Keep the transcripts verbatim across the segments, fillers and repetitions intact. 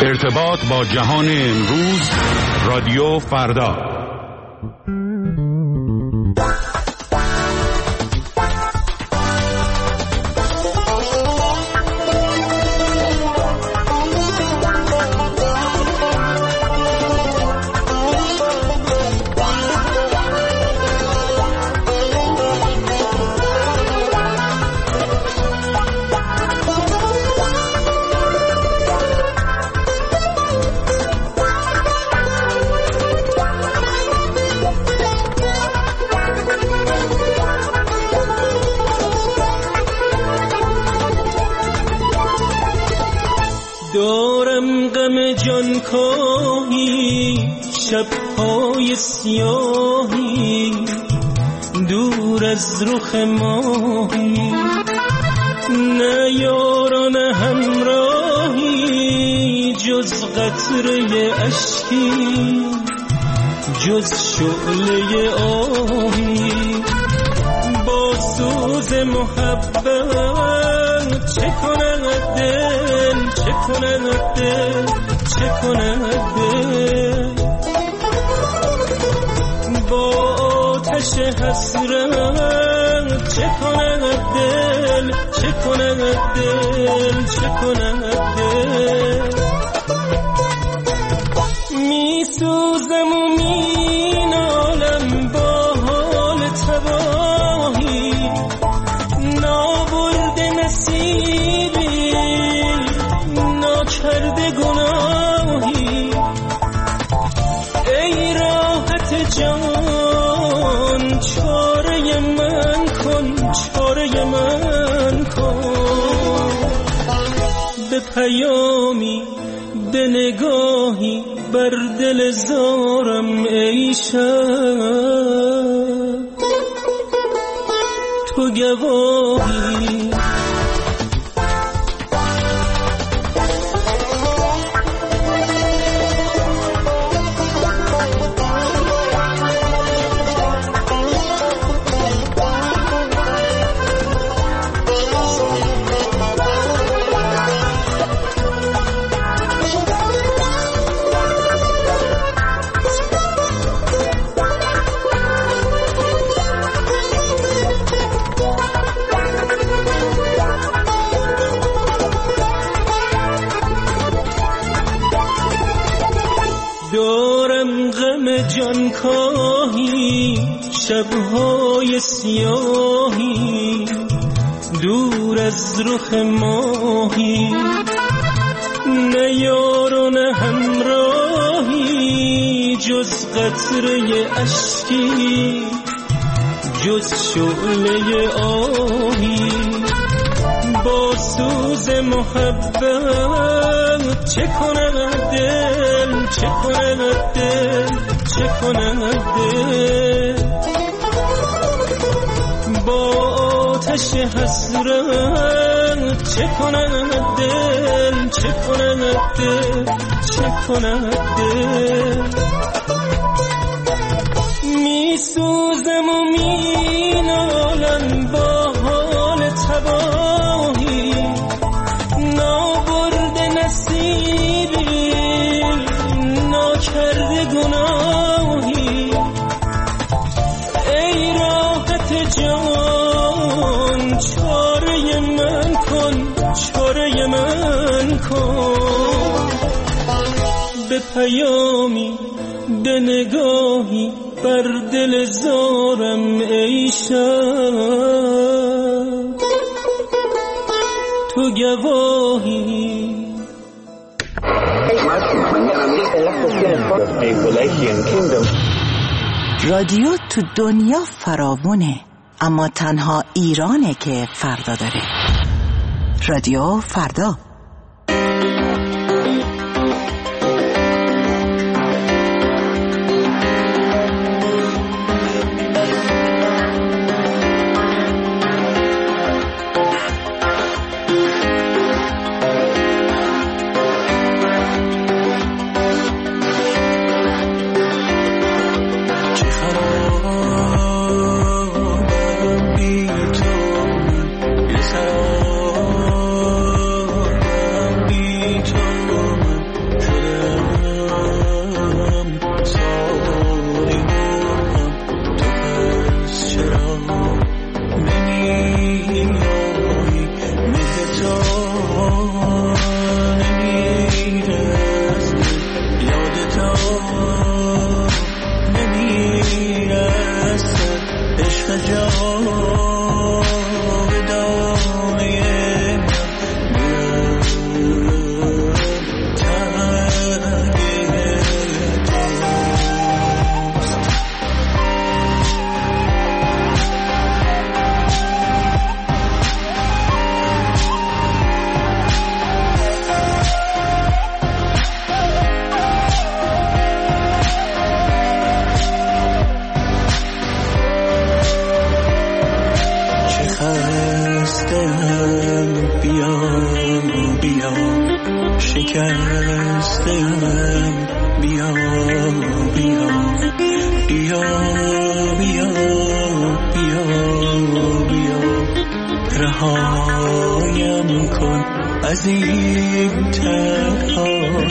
ارتباط با جهان امروز، رادیو فردا. دارم غم جان کاهی، شب‌های سیاهی، دور از رخ ماهی، نه یار نه همراهی، جز قطره اشکی، جز شعله آهی. با سوز محبت چه کند دل، چه کند دل، چه کند دل. با آتش حسرت چه کند دل، چه کند دل، چه کند دل. می سوزم و می نالم با حال تباهی، نابرده نصیبی، ناکرده گناهی. ای راحت جان چاره من کن، چاره من کن. به پیامی به نگاهی بر دل زارم ای شب، تو گواهی. دارم غم جان کاهی، شب‌های سیاهی، دور از رخ ماهی، نه یار و نه همراهی، جز قطره اشکی، جز شعله آهی. با سوز محبت چه کند دل، چه کند دل، چه کند دل. با آتش حسرت چه کند دل، چه کند دل، چه کند دل. می سوزم و می نالم با حال تباهی، نابرده نصیبی، ناکرده گناهی. ای راحت جان چاره من کن، چاره من کن. به پیامی به نگاهی بر دل زارم ای شب، تو گواهی. رادیو تو دنیا فراوونه، اما تنها ایرانه که فردا داره. رادیو فردا. بی تو من یه شکستم بیا بیا بیا بیا بیا بیا رهایم کن از این تنها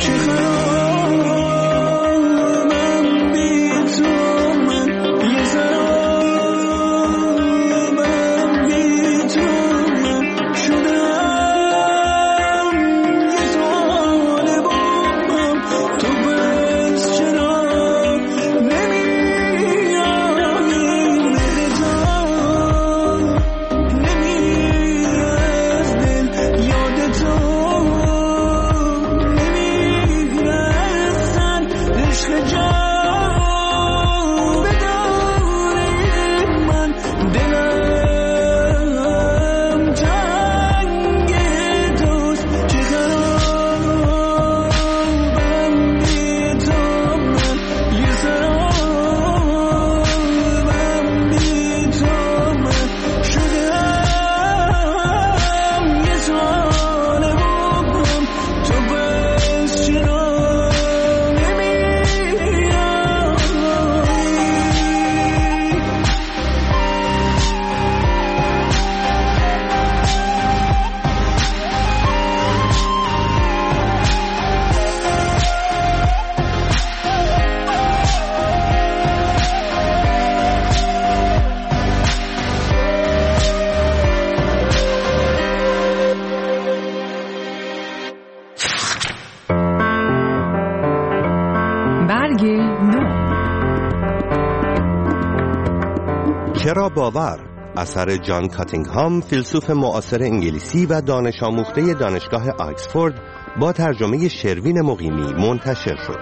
چرا باور؟ اثر جان کاتینگهام، فیلسوف معاصر انگلیسی و دانش آموخته دانشگاه آکسفورد، با ترجمه شروین مقیمی منتشر شد.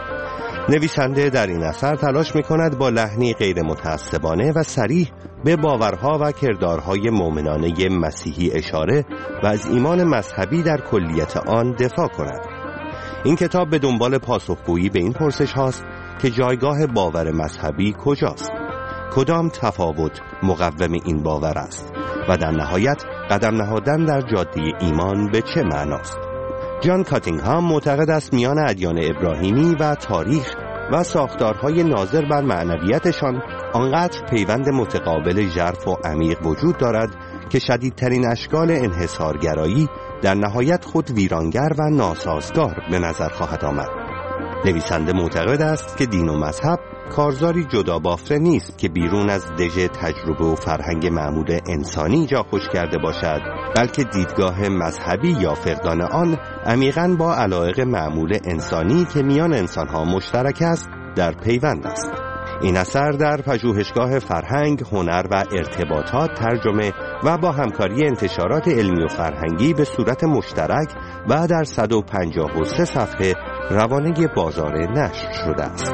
نویسنده در این اثر تلاش می‌کند با لحنی غیر متعصبانه و صریح به باورها و کردارهای مؤمنانه مسیحی اشاره و از ایمان مذهبی در کلیت آن دفاع کند. این کتاب به دنبال پاسخگویی به این پرسش هاست که جایگاه باور مذهبی کجاست؟ کدام تفاوت مقوم این باور است و در نهایت قدم نهادن در جاده ایمان به چه معناست؟ جان کاتینگهام معتقد است میان ادیان ابراهیمی و تاریخ و ساختارهای ناظر بر معنویتشان آنقدر پیوند متقابل ژرف و عمیق وجود دارد که شدیدترین اشکال انحصارگرایی در نهایت خود ویرانگر و ناسازگار به نظر خواهد آمد. نویسنده معتقد است که دین و مذهب کارزاری جدا بافته نیست که بیرون از دژ تجربه و فرهنگ معمول انسانی جا خوش کرده باشد، بلکه دیدگاه مذهبی یا فقدان آن عمیقاً با علایق معمول انسانی که میان انسانها مشترک است در پیوند است. این اثر در پژوهشگاه فرهنگ، هنر و ارتباطات ترجمه و با همکاری انتشارات علمی و فرهنگی به صورت مشترک و در صد و پنجاه و سه صفحه روانه بازار نشر شده است.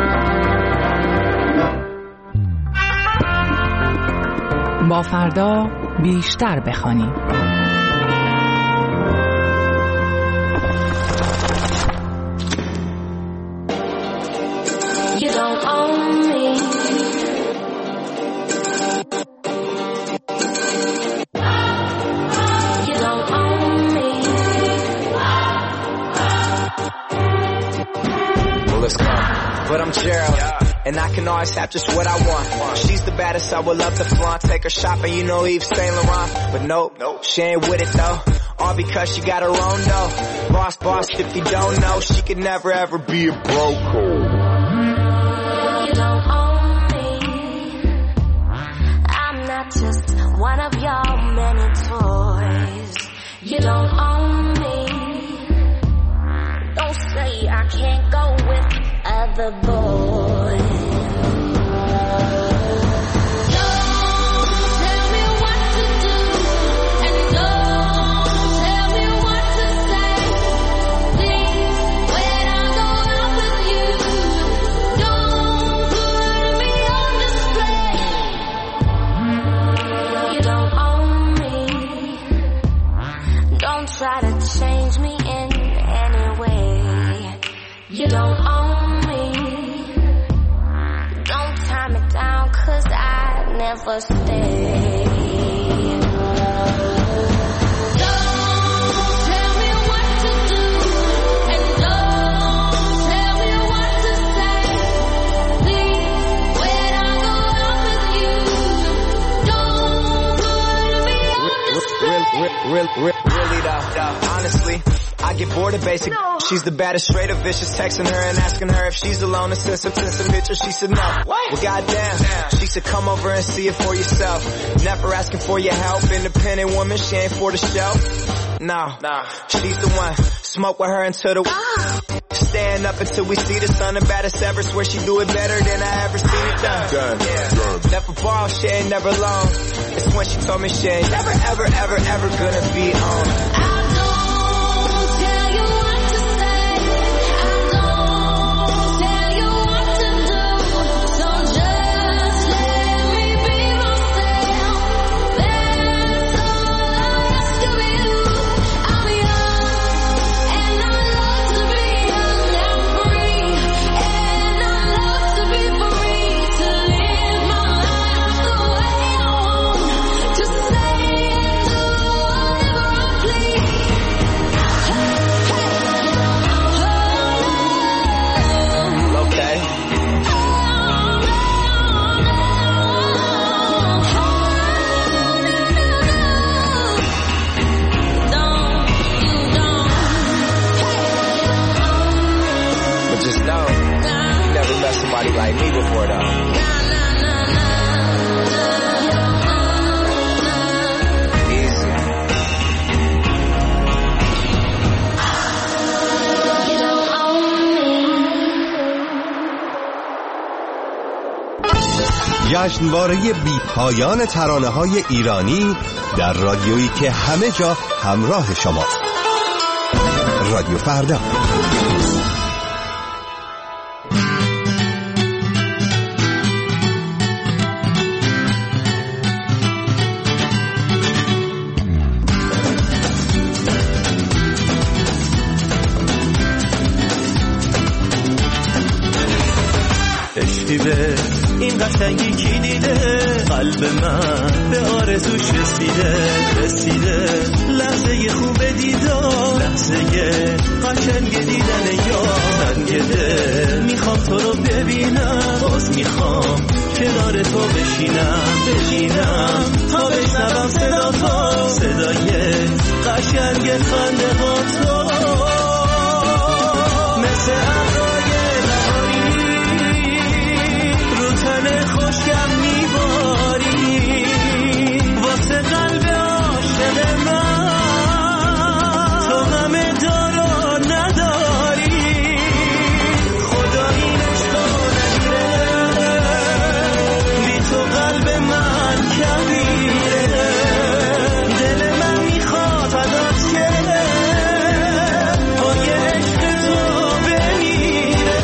با فردا بیشتر بخوانیم. You don't own me. You don't own me. Well, let's go. But I'm Gerald. And I can always have just what I want. She's the baddest, I would love to flaunt. Take her shopping, you know Yves Saint Laurent. But nope, she ain't with it though. All because she got her own dough. Boss, boss, if you don't know, she could never ever be a broke. You don't own me. I'm not just one of your many toys. You don't own me. Don't say I can't go with other boys. Try to change me in any way. You don't own me. Don't tie me down, cause I never stay. Don't tell me what to do. I get bored of basic. No. She's the baddest, straight up vicious. Texting her and asking her if she's alone and sent some some pictures. She said no. What? Well, goddamn. Damn. She said come over and see it for yourself. Never asking for your help. Independent woman, she ain't for the show. No, no, she's the one. Smoke with her until the ah. Stand up until we see the sun. The baddest ever. Swear she do it better than I ever seen it done. Done. Yeah. Done. Never ball, she ain't never alone. It's when she told me she ain't never, ever, ever, ever gonna be on. I don't tell you what to say. I don't tell you what to do. So just let me be myself. That's all I ask of you. I'm young and I love to be young and free. And I love to be free to live my life the way I want. To say and do whatever I please. Hey, hey, oh, okay. But just know, you never met somebody like me before, though. Easy. جشنواره بی پایان ترانه‌های ایرانی در رادیویی که همه جا همراه شماست. رادیو فردا. عشقی به این قشنگی کی دیده، قلب من به آرزوش رسیده رسیده. لحظه خوب دیدار، لحظه قشنگ دیدن یار. تنگه میخوام تو رو ببینم، باز میخوام کنار تو بشینم بشینم تا بشنوم صدا تو، صدای قشنگ خنده ها تو. مثل ابرای بهاری رو تن خوشگم میباری، واسه قلب عاشق من تو همه دارو نداری. خدا این عشقو نگیره، بی تو قلب من کبیره. دل من میخواد فدات شه، پای عشق تو بمیره.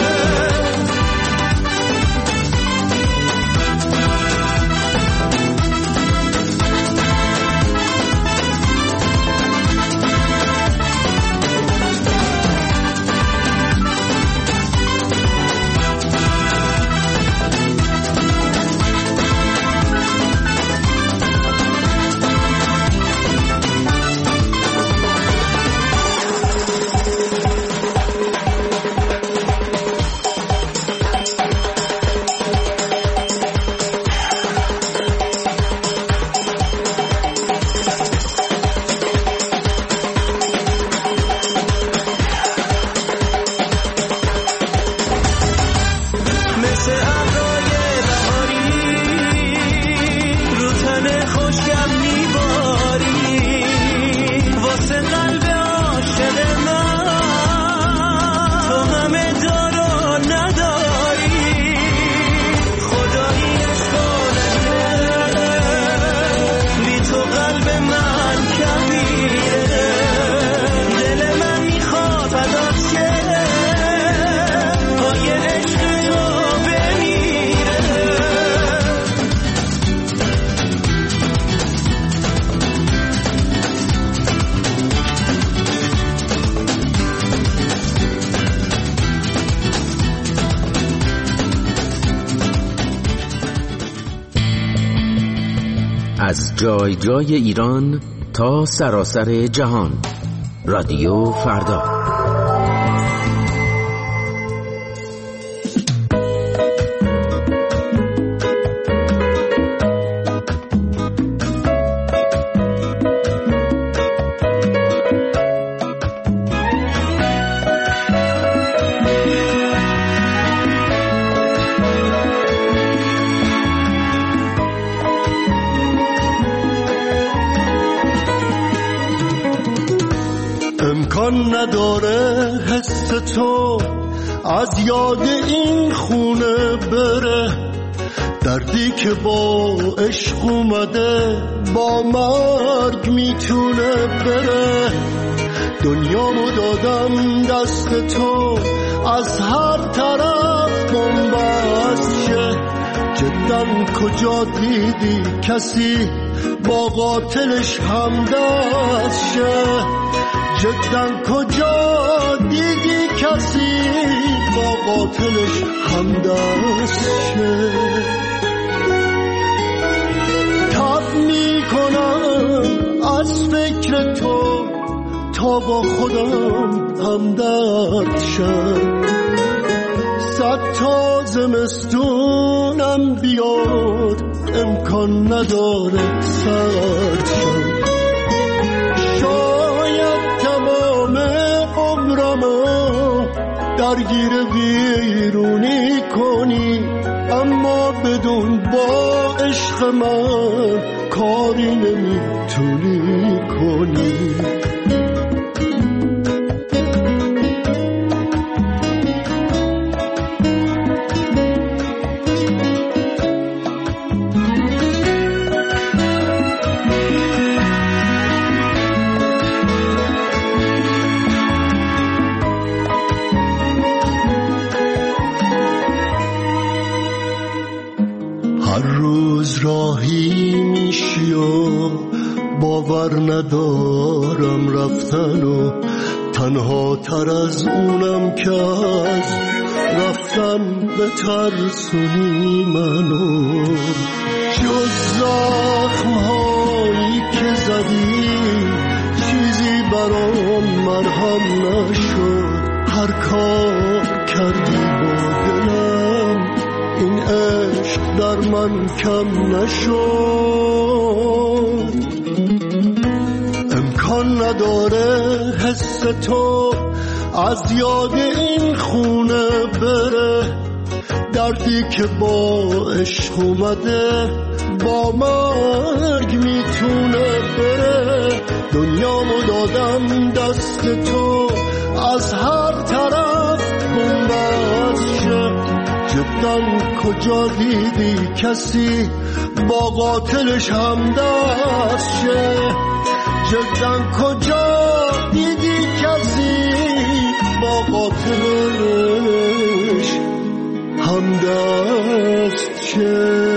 مثل ابرای بهاری رو تن خوشگم میباری، واسه قلب عاشق من تو همه دارو نداری. خدا این عشقو نگیره، بی تو قلب من کبیره. دل من میخواد فدات شه، پای عشق تو بمیره. از جای جای ایران تا سراسر جهان، رادیو فردا. امکان نداره حس تو از یاد این خونه بره، دردی که با عشق اومده با مرگ میتونه بره. دنیامو دادم دست تو از هر طرف بنبست شه، جداً کجا دیدی کسی با قاتلش همدست شه؟ جداً کجا دیدی کسی با قاتلش همدست شه؟ تف میکنم از فکر تو تا با خودم همدرد شم، صد تا زمستونم بیاد امکان نداره سرد شم. شاید تمام عمرمو درگیر ویرونی کنی، اما بدون با عشق من کاری نمیتونی کنی. راهی میشی و باور ندارم رفتن و تنها تر از اونم که از رفتن به ترسونی منو. جز زخم هایی که زدی چیزی برام مرهم نشد، هر کار کردی با دلم این عشق در من کم نشد. امکان نداره حس تو از یاد این خونه بره، دردی که با عشق اومده با مرگ میتونه بره. دنیامو دادم دست تو از هر طرف بنبست شه، جداً کجا دیدی کسی با قاتلش همدست شه؟ جداً کجا دیدی کسی با قاتلش همدست شه؟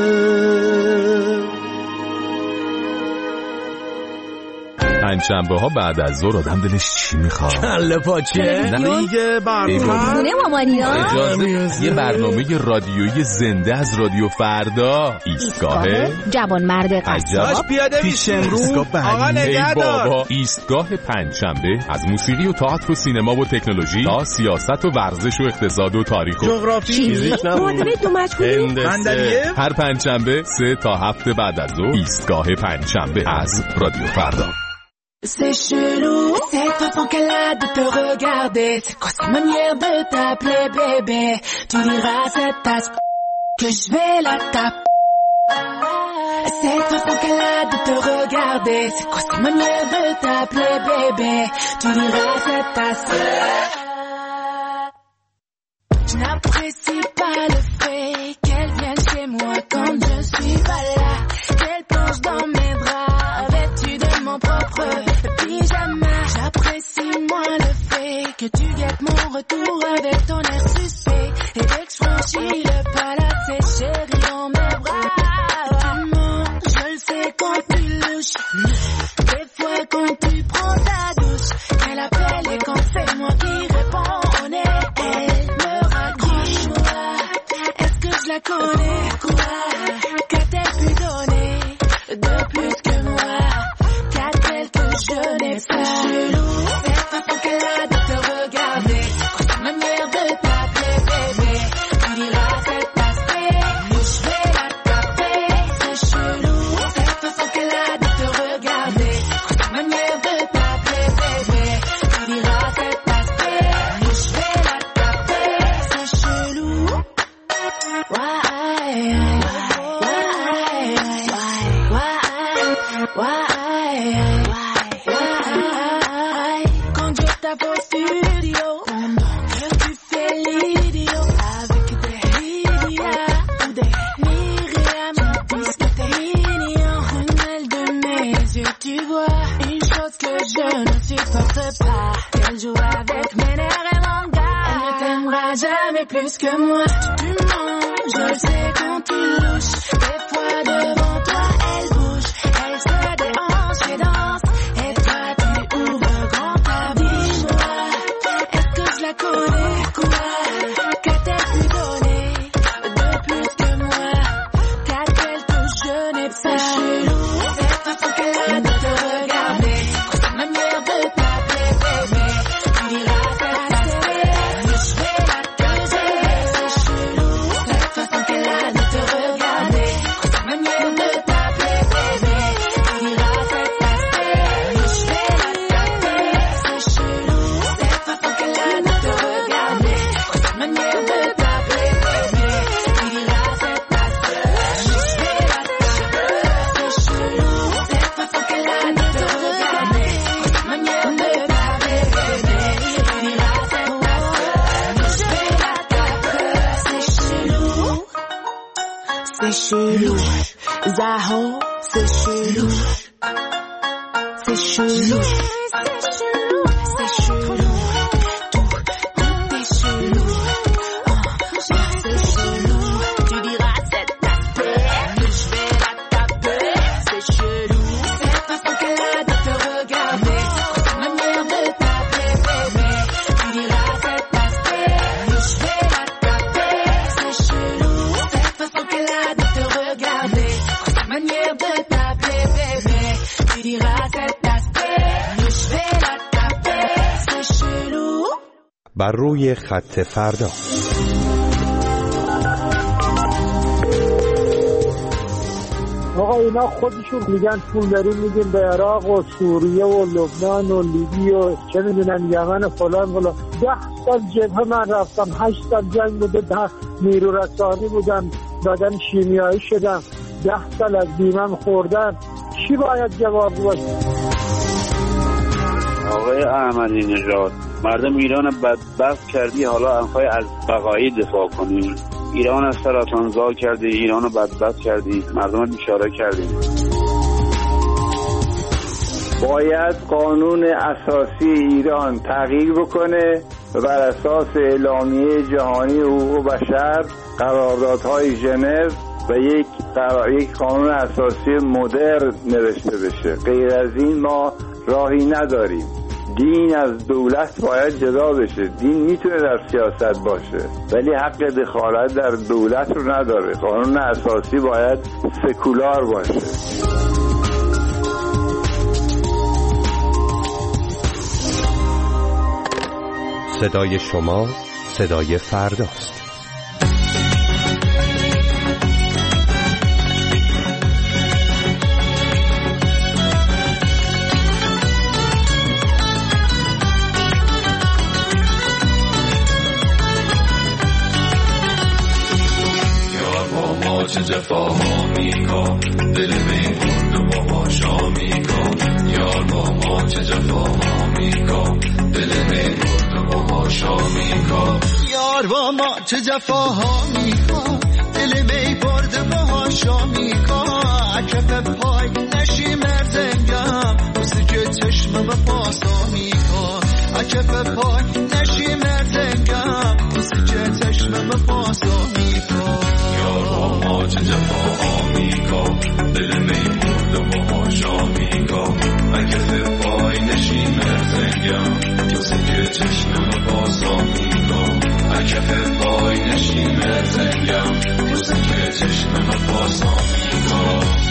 پنجشنبه ها بعد از ظهر آدم دلش چی میخواد؟ کله پاچه دیگه برنامه اجازه یه برنامه رادیویی زنده از رادیو فردا. ایستگاه جوان مرد قصاب پیاده میشه آقا نگهدار. بابا ایستگاه پنجشنبه از موسیقی و تئاتر و سینما و تکنولوژی تا سیاست و ورزش و اقتصاد و تاریخ و جغرافی فیزیک معادله دو مجهولی هر پنجشنبه سه تا هفت بعد از ظهر ایستگاه پنجشنبه از رادیو فردا. C'est chelou, cette façon qu'elle a de te regarder. C'est quoi cette manière de t'appeler bébé? Tu diras à cette tasse que je vais la taper. Cette façon qu'elle a de te regarder. C'est quoi cette manière de t'appeler bébé? Tu diras à cette tasse. Je n'apprécie pas le fait qu'elle vienne chez moi quand je suis pas là. Qu'elle plonge dans mes bras vêtue de mon propre pyjama. J'apprécie moins le fait que tu guettes mon retour avec ton air suspect. Et dès que je franchis le pas là, c'est chéri dans mes bras. Tu mens, je le sais quand tu louches. Des fois quand tu prends ta douche, elle appelle et quand c'est moi qui réponds, on est elle me raccroche. Est-ce que je la connais? Quoi? Qu'a-t-elle pu donner de plus que moi? Qu'a-t-elle que je n'ai pas? Chelou, cette façon qu'elle a de te regarder, cette manière de t'appeler bébé, tu diras studio. Pendant que tu fais l'idiot avec des Lydia ou des Myriam, puisque t'es mignon, ruelle de mes yeux, tu vois une chose que je ne supporte pas, qu'elle joue avec mes nerfs et mon gars. Elle ne t'aimera jamais plus que moi. Tu mens, je le sais quand tu louches. Des fois devant toi elle bouge, elle se déhanche et danse. Et toi tu ouvres grand ta dis-moi, est-ce que je la connais? Quoi que t'aies pu donner de plus que moi? Car qu'elle touche, je n'ai pas. C'est chelou, cette façon qu'elle a de te regarder, cette manière de t'appeler bébé. Tu diras cette aspect, mais je vais la causer. C'est chelou, cette façon qu'elle a de te regarder, cette manière de t'appeler bébé. Tu diras cet aspect, mais je vais la capter. C'est chelou, cette façon qu'elle a de te regarder, cette manière de t'appeler bébé. Tu diras cet aspect, mais je vais la capter. C'est chelou, cette façon qu'elle a de te regarder, cette manière de t'appeler bébé. Tu diras cet aspect, mais je vais la capter. C'est chelou, c'est chelou. Zaho, c'est chelou, c'est chelou, c'est chelou, c'est chelou. Tout, tout est chelou. Oh, c'est chelou. Tu diras cet aspect, mais je vais la taper. C'est chelou, cette façon qu'elle a de te regarder, cette manière de t'appeler bébé. Tu diras cet aspect, mais je vais la taper. C'est chelou, cette façon qu'elle a de te regarder, cette manière de t'appeler bébé. Tu diras cet aspect, mais je vais la taper. C'est chelou. بر روی خط فردا. آقا اینا خودشون میگن پول داریم میگیم به عراق و سوریه و لبنان و لیبی و چه میدونن یمن و فلان فلان. ده سال جبهه من رفتم، هشت سال جنگ بوده، ده نیرو رسانی بودن، بدن شیمیایی شدم، ده سال از بیمم خوردن. چی باید جواب باشه؟ آقای احمدی نژاد، مردم ایران بدبخت کردی، حالا میخوای از بقایی دفاع کنی؟ ایران از سرطان زا کردی، ایران رو بدبخت کردی، مردم رو بیچاره کردی. باید قانون اساسی ایران تغییر بکنه و بر اساس اعلامیه جهانی حقوق بشر، قراردادهای ژنو و یک یک قانون اساسی مدرن نوشته بشه. غیر از این ما راهی نداریم. دین از دولت باید جدا بشه. دین میتونه در سیاست باشه ولی حق دخالت در دولت رو نداره. قانون اساسی باید سکولار باشه. صدای شما صدای فرداست. چه جفاها میکن دل می برد و با شامیکن یار با ما چه جفاها میکن دل می برد و با شامیکن یار با ما چه جفاها میکن دل می برد و با شامیکن کف پای نشی مرزنگم روزی که چشم و پاسا میکن کف پای نشی مرزنگم روزی که چشم و پاسا میکن یار با ما چه جفاها میکن دل می مرد و هاشا میکن اگه پای نشی مرزنگم روزی که چشم بازا میکن اگه پای نشی مرزنگم روزی که چشم بازا میکن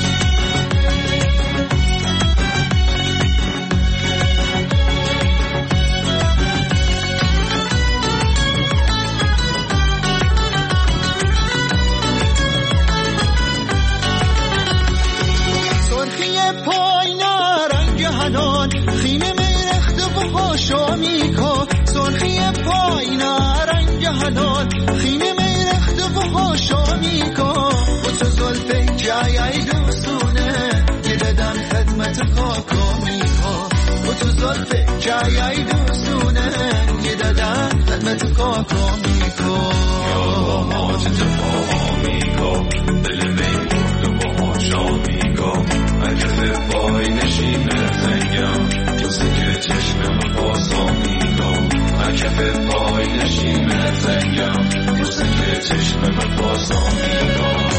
خینه میرخت و هاشا میکن سرخی پاینا رنگ حلال خینه میرخت و هاشا میکن و تو زلفه جایای دوستونه یه بدن خدمت خاکا میکن و تو زلفه جایای دوستونه میکن. یار با ما چه جفاها میکن، دل می برد و باهاشا میکن. اگه پای نشیم زنگم تو سکه چشمم باسا میکن. اگه پای نشیم زنگم تو سکه چشمم باسا میکن.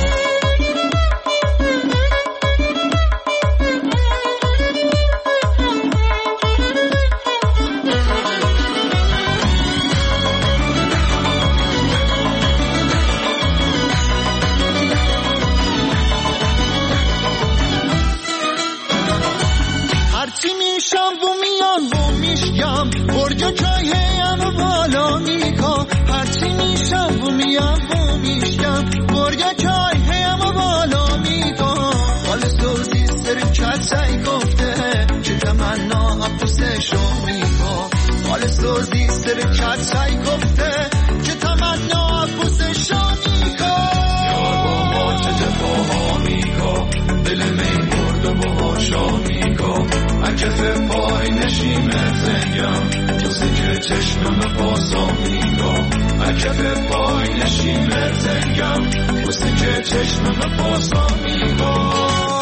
برگا چایم و بالا میکن. هرچی میشم و میم و میشم برگا چایم و بالا میکن. حال سوزی سر کچای گفته چه تمنا افسشو میکن. حال سوزی سر کچای گفته چه تمنا افسشو میکن. یار با ما چه جفاها میکن، دل می برد و باهاشا میکن. اگه پای نشیم زنگم تو سکه چشمم باسا میکن. اگه پای نشیم زنگم تو سکه چشمم باسا میکن.